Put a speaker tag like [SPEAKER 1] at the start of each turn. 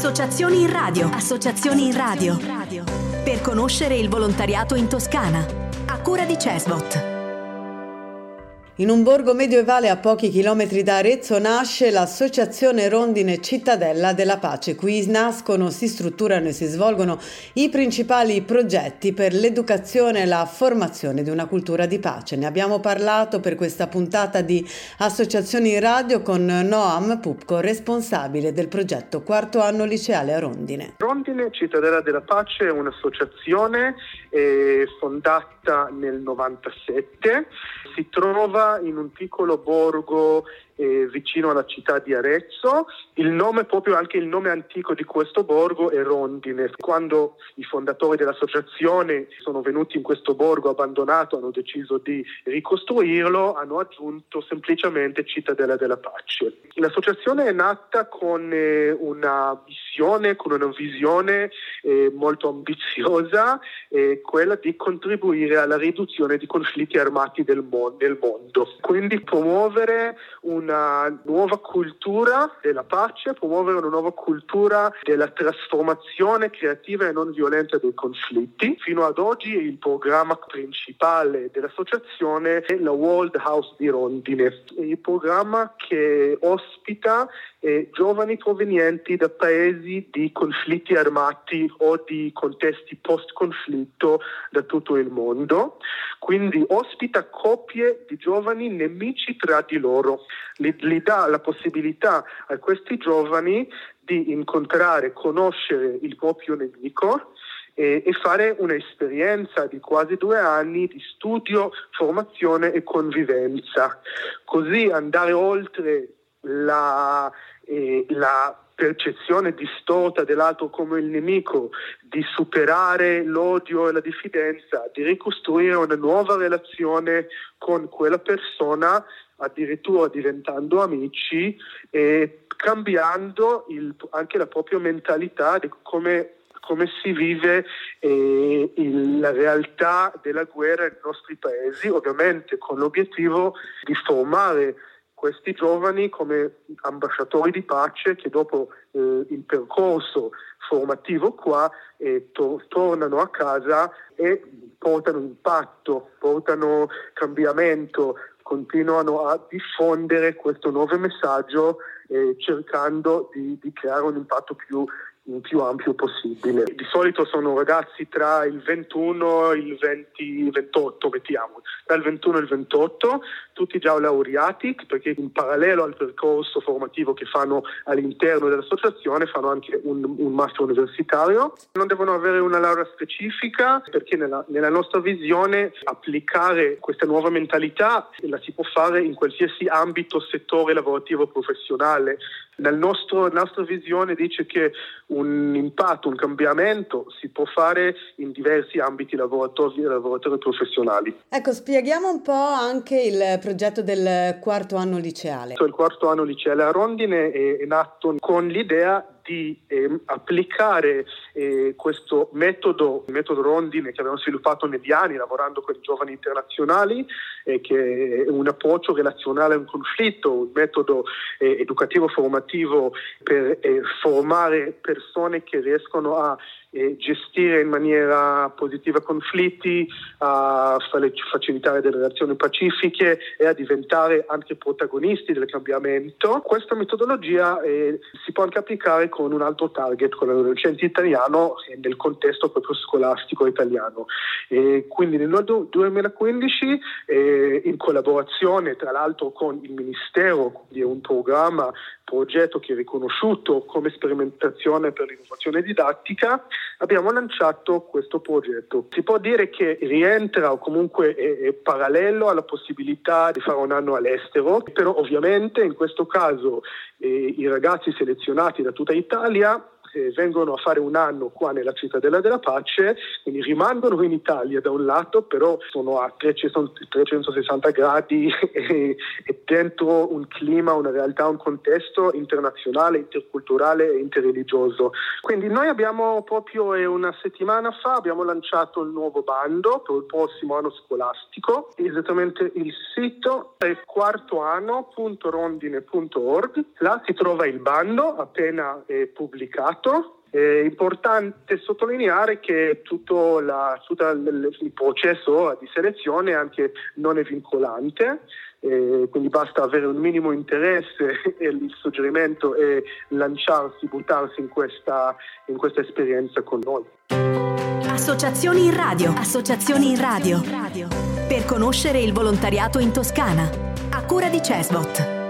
[SPEAKER 1] Associazioni in radio. Associazioni in radio. Per conoscere il volontariato in Toscana. A cura di CESVOT.
[SPEAKER 2] In un borgo medievale a pochi chilometri da Arezzo nasce l'Associazione Rondine Cittadella della Pace. Qui nascono, si strutturano e si svolgono i principali progetti per l'educazione e la formazione di una cultura di pace. Ne abbiamo parlato per questa puntata di Associazioni in Radio con Noam Pupko, responsabile del progetto Quarto Anno Liceale a Rondine.
[SPEAKER 3] Rondine Cittadella della Pace è un'associazione fondata nel 97, si trova in un piccolo borgo vicino alla città di Arezzo. Il nome, proprio anche il nome antico di questo borgo, è Rondine. Quando i fondatori dell'associazione sono venuti in questo borgo abbandonato, hanno deciso di ricostruirlo, hanno aggiunto semplicemente Cittadella della Pace. L'associazione è nata con una missione, con una visione molto ambiziosa, quella di contribuire alla riduzione di conflitti armati nel mondo. Quindi promuovere una nuova cultura della pace, promuovere una nuova cultura della trasformazione creativa e non violenta dei conflitti. Fino ad oggi il programma principale dell'associazione è la World House di Rondine, il programma che ospita giovani provenienti da paesi di conflitti armati o di contesti post-conflitto da tutto il mondo. Quindi ospita coppie di giovani nemici tra di loro, li dà la possibilità a questi giovani di incontrare, conoscere il proprio nemico e fare un'esperienza di quasi 2 anni di studio, formazione e convivenza. Così andare oltre la percezione distorta dell'altro come il nemico, di superare l'odio e la diffidenza, di ricostruire una nuova relazione con quella persona, addirittura diventando amici e cambiando anche la propria mentalità di come si vive la realtà della guerra nei nostri paesi, ovviamente con l'obiettivo di formare questi giovani come ambasciatori di pace che dopo il percorso formativo qua tornano a casa e portano impatto, portano cambiamento, continuano a diffondere questo nuovo messaggio cercando di creare un impatto più ampio possibile. Di solito sono ragazzi tra il 21 e il 28, mettiamo, tra il 21 e il 28, tutti già laureati, perché in parallelo al percorso formativo che fanno all'interno dell'associazione fanno anche un master universitario. Non devono avere una laurea specifica, perché nella nostra visione applicare questa nuova mentalità la si può fare in qualsiasi ambito, settore lavorativo professionale. La nostra visione dice che un impatto, un cambiamento si può fare in diversi ambiti lavoratori professionali.
[SPEAKER 2] Ecco, spieghiamo un po' anche il progetto del quarto anno liceale.
[SPEAKER 3] Il quarto anno liceale a Rondine è nato con l'idea di applicare questo metodo Rondine che abbiamo sviluppato negli anni lavorando con i giovani internazionali, che è un approccio relazionale a un conflitto, un metodo educativo formativo per formare persone che riescono a gestire in maniera positiva conflitti, a facilitare delle relazioni pacifiche e a diventare anche protagonisti del cambiamento. Questa metodologia si può anche applicare con un altro target, con l'adolescente italiano nel contesto proprio scolastico italiano. Quindi nel 2015 in collaborazione tra l'altro con il Ministero di un progetto che è riconosciuto come sperimentazione per l'innovazione didattica, abbiamo lanciato questo progetto. Si può dire che rientra o comunque è parallelo alla possibilità di fare un anno all'estero, però ovviamente in questo caso i ragazzi selezionati da tutta Italia vengono a fare un anno qua nella Cittadella della Pace, quindi rimangono in Italia da un lato, però sono a 360 gradi e dentro un clima, una realtà, un contesto internazionale, interculturale e interreligioso. Quindi noi abbiamo proprio una settimana fa abbiamo lanciato il nuovo bando per il prossimo anno scolastico. Esattamente il sito è quartoanno.rondine.org. Là si trova il bando appena pubblicato volontariato. È importante sottolineare che tutto il processo di selezione anche non è vincolante, quindi basta avere un minimo interesse e il suggerimento è buttarsi in questa esperienza con noi.
[SPEAKER 1] Associazioni in radio. Associazioni in radio. Per conoscere il volontariato in Toscana. A cura di CESVOT.